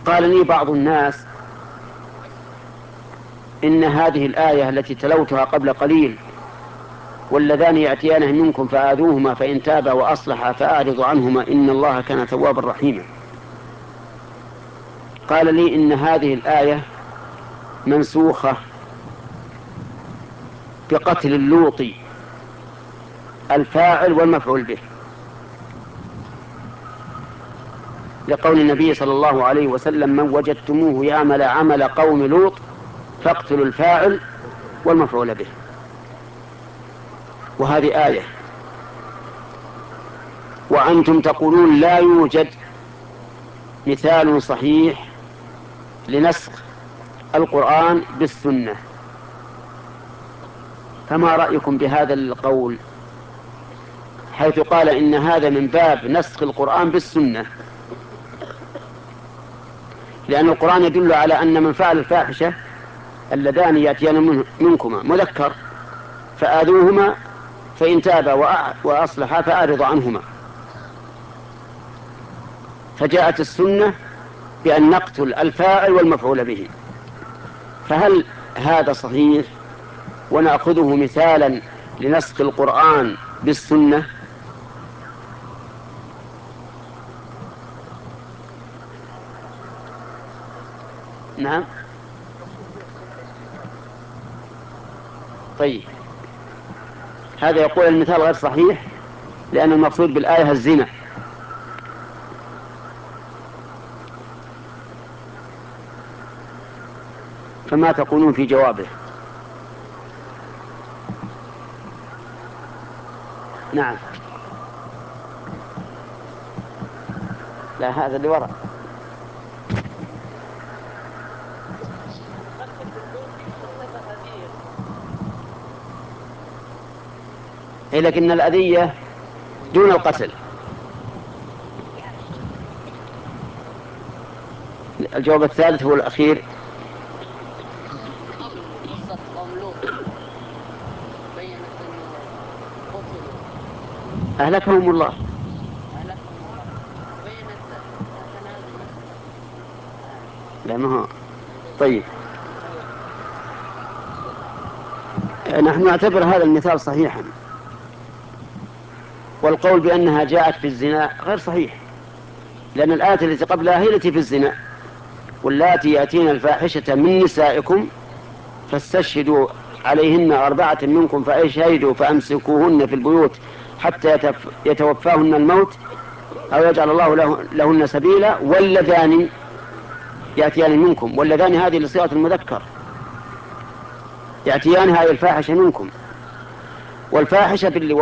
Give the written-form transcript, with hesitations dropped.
قال لي بعض الناس إن هذه الآية التي تلوتها قبل قليل واللذان يأتيانه منكم فآذوهما فإن تابا وأصلحا فأعرضوا عنهما إن الله كان توابا رحيما، قال لي إن هذه الآية منسوخة بقتل اللوطي الفاعل والمفعول به، لقول النبي صلى الله عليه وسلم: من وجدتموه يعمل عمل قوم لوط فاقتلوا الفاعل والمفعول به. وهذه آية، وأنتم تقولون لا يوجد مثال صحيح لنسخ القرآن بالسنة، فما رأيكم بهذا القول حيث قال إن هذا من باب نسخ القرآن بالسنة؟ لأن القرآن يدل على أن من فعل الفاحشة اللذان يأتيان منكما مذكر فآذوهما فإن تابا وأصلحا فأعرضوا عنهما، فجاءت السنة بأن نقتل الفاعل والمفعول به. فهل هذا صحيح ونأخذه مثالا لنسخ القرآن بالسنة؟ نعم. طيب، هذا يقول المثال غير صحيح لأن المقصود بالآية الزنا. فما تقولون في جوابه؟ نعم. لا، هذا اللي وراء. لكن الأذية دون القتل. الجواب الثالث هو الأخير. أهلكهم الله. لا، ما هو. طيب، نحن نعتبر هذا المثال صحيحا، والقول بأنها جاءت في الزنا غير صحيح، لأن الآية التي قبلها هي التي في الزنا: واللاتي يأتين الفاحشة من نسائكم فاستشهدوا عليهن 4 منكم فإن شهدوا فأمسكوهن في البيوت حتى يتوفاهن الموت أو يجعل الله لهن سبيلا واللذان يأتيان منكم. واللذان هذه لصيغة المذكر، يأتيان هذه الفاحشة منكم، والفاحشة